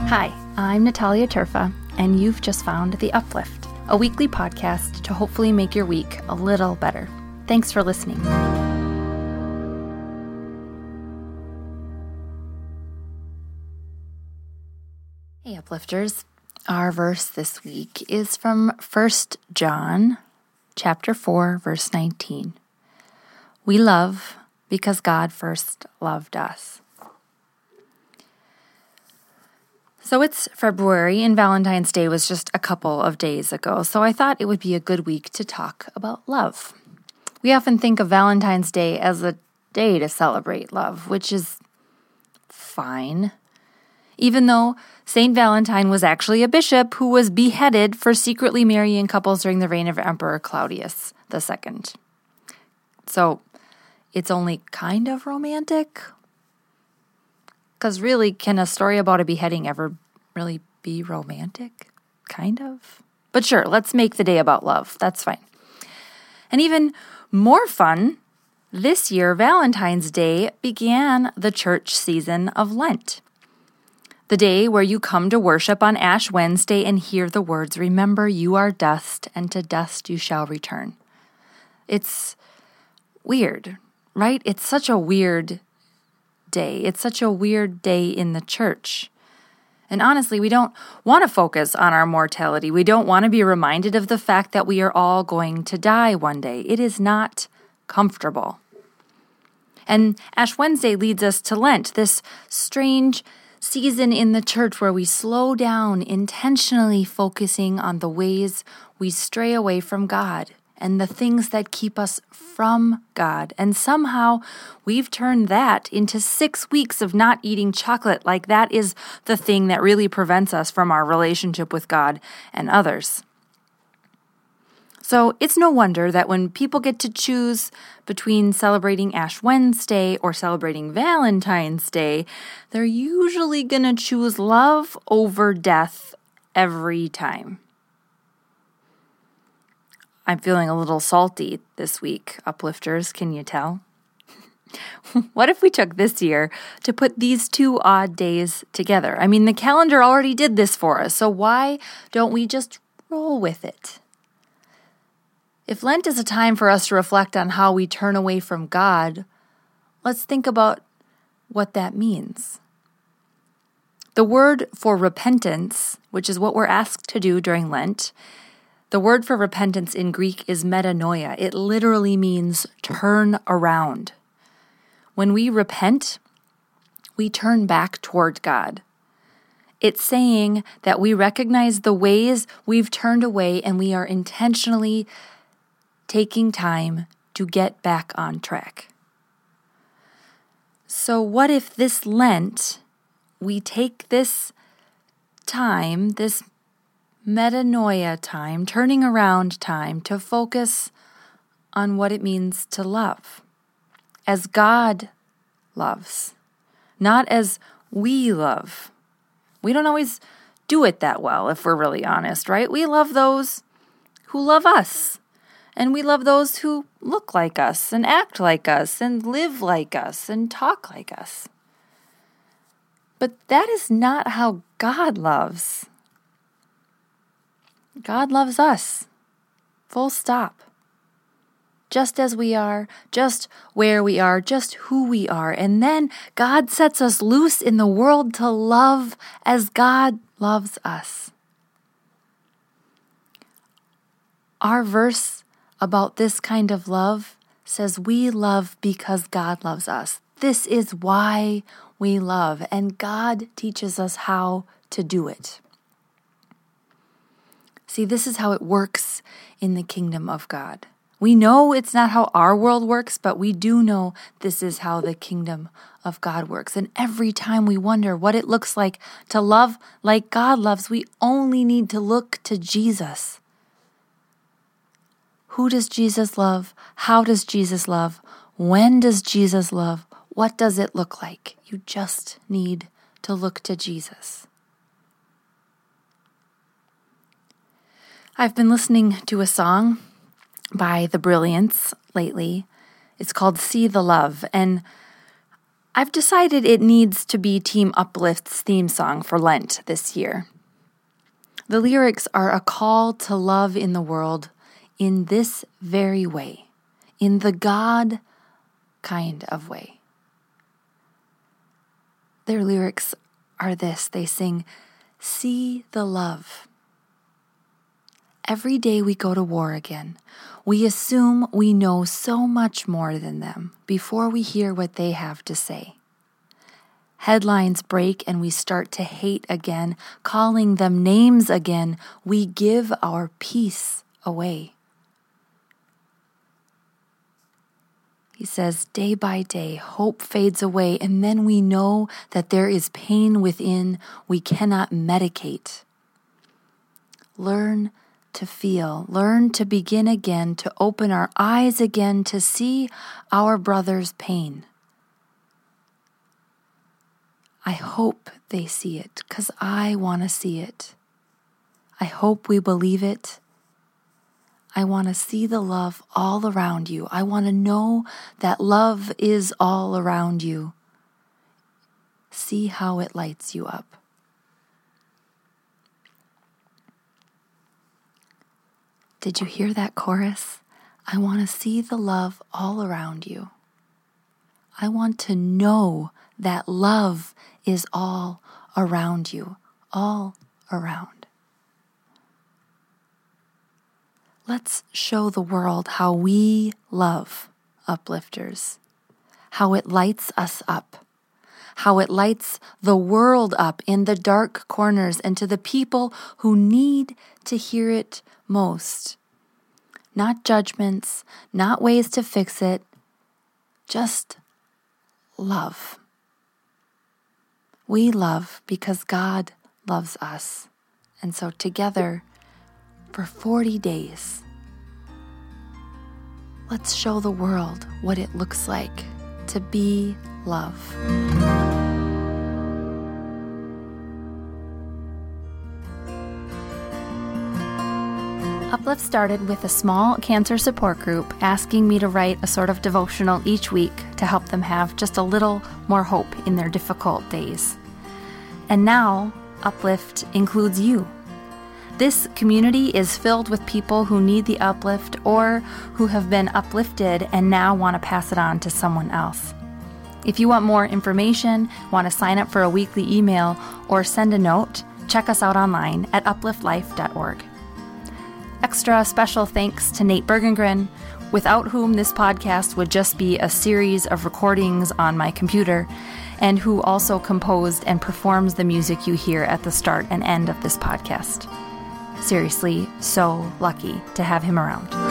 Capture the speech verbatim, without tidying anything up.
Hi, I'm Natalia Turfa, and you've just found The Uplift, a weekly podcast to hopefully make your week a little better. Thanks for listening. Hey, Uplifters. Our verse this week is from First John chapter four, verse nineteen. We love because God first loved us. So it's February, and Valentine's Day was just a couple of days ago, so I thought it would be a good week to talk about love. We often think of Valentine's Day as a day to celebrate love, which is fine, even though Saint Valentine was actually a bishop who was beheaded for secretly marrying couples during the reign of Emperor Claudius the Second. So it's only kind of romantic. Because really, can a story about a beheading ever really be romantic? Kind of. But sure, let's make the day about love. That's fine. And even more fun, this year, Valentine's Day began the church season of Lent. The day where you come to worship on Ash Wednesday and hear the words, "Remember, you are dust, and to dust you shall return." It's weird, right? It's such a weird day. It's such a weird day in the church. And honestly, we don't want to focus on our mortality. We don't want to be reminded of the fact that we are all going to die one day. It is not comfortable. And Ash Wednesday leads us to Lent, this strange season in the church where we slow down, intentionally focusing on the ways we stray away from God and the things that keep us from God. And somehow we've turned that into six weeks of not eating chocolate, like that is the thing that really prevents us from our relationship with God and others. So it's no wonder that when people get to choose between celebrating Ash Wednesday or celebrating Valentine's Day, they're usually going to choose love over death every time. I'm feeling a little salty this week, Uplifters, can you tell? What if we took this year to put these two odd days together? I mean, the calendar already did this for us, so why don't we just roll with it? If Lent is a time for us to reflect on how we turn away from God, let's think about what that means. The word for repentance, which is what we're asked to do during Lent, the word for repentance in Greek is metanoia. It literally means turn around. When we repent, we turn back toward God. It's saying that we recognize the ways we've turned away and we are intentionally taking time to get back on track. So what if this Lent, we take this time, this metanoia time, turning around time, to focus on what it means to love as God loves, not as we love. We don't always do it that well, if we're really honest, right? We love those who love us, and we love those who look like us and act like us and live like us and talk like us. But that is not how God loves. God loves us, full stop. Just as we are, just where we are, just who we are. And then God sets us loose in the world to love as God loves us. Our verse about this kind of love says we love because God loves us. This is why we love, and God teaches us how to do it. See, this is how it works in the kingdom of God. We know it's not how our world works, but we do know this is how the kingdom of God works. And every time we wonder what it looks like to love like God loves, we only need to look to Jesus. Who does Jesus love? How does Jesus love? When does Jesus love? What does it look like? You just need to look to Jesus. I've been listening to a song by The Brilliance lately. It's called See the Love, and I've decided it needs to be Team Uplift's theme song for Lent this year. The lyrics are a call to love in the world in this very way, in the God kind of way. Their lyrics are this. They sing, "See the love." Every day we go to war again, we assume we know so much more than them before we hear what they have to say. Headlines break and we start to hate again, calling them names again. We give our peace away. He says, day by day, hope fades away, and then we know that there is pain within we cannot medicate. Learn to feel, learn to begin again, to open our eyes again, to see our brother's pain. I hope they see it, because I want to see it. I hope we believe it. I want to see the love all around you. I want to know that love is all around you. See how it lights you up. Did you hear that chorus? I want to see the love all around you. I want to know that love is all around you, all around. Let's show the world how we love Uplifters, how it lights us up, how it lights the world up in the dark corners, and to the people who need to hear it most. Not judgments, not ways to fix it, just love. We love because God loves us. And so together, for forty days, let's show the world what it looks like to be love. Uplift started with a small cancer support group asking me to write a sort of devotional each week to help them have just a little more hope in their difficult days. And now, Uplift includes you. This community is filled with people who need the uplift or who have been uplifted and now want to pass it on to someone else. If you want more information, want to sign up for a weekly email, or send a note, check us out online at uplift life dot org. Extra special thanks to Nate Bergengren, without whom this podcast would just be a series of recordings on my computer, and who also composed and performs the music you hear at the start and end of this podcast. Seriously, so lucky to have him around.